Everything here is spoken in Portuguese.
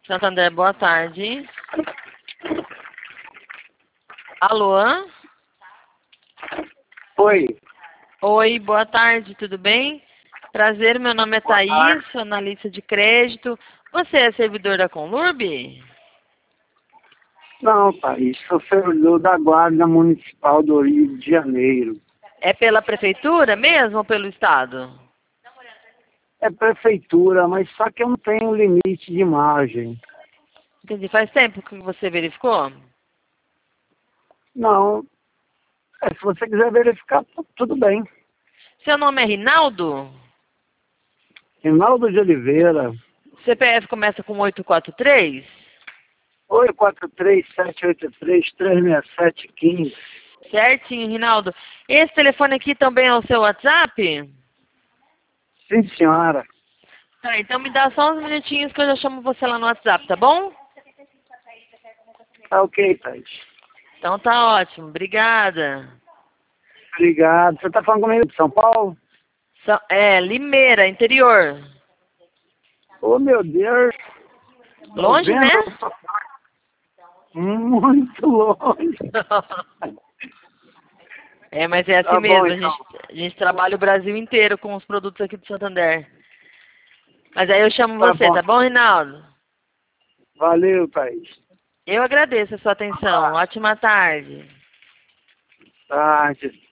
Santander, boa tarde. Alô? Oi. Oi, boa tarde, tudo bem? Prazer, meu nome é Boa Thaís, tarde. sou analista de crédito. Você é servidor da Conlurb? Não, Thaís, sou servidor da Guarda Municipal do Rio de Janeiro. É pela prefeitura mesmo ou pelo estado? É prefeitura, mas só que eu não tenho limite de margem. Entendi. Faz tempo que você verificou? Não, se você quiser verificar, tudo bem. Seu nome é Rinaldo? Rinaldo de Oliveira, CPF começa com 843? 843-783-36715. Certinho, Rinaldo. Esse telefone aqui também é o seu WhatsApp? Sim, senhora. Tá, então me dá só uns minutinhos que eu já chamo você lá no WhatsApp, tá bom? Tá ok, Thaís. Então tá ótimo, obrigada. Obrigado. Você tá falando comigo de São Paulo? Limeira, interior. Oh, meu Deus. Longe, né? 90. Muito longe. Mas é assim Tá bom, mesmo, então. a gente trabalha o Brasil inteiro com os produtos aqui do Santander. Mas aí eu chamo Tá você, bom. tá bom, Rinaldo? Valeu, Thaís. Eu agradeço a sua atenção. Ótima tarde. Tá.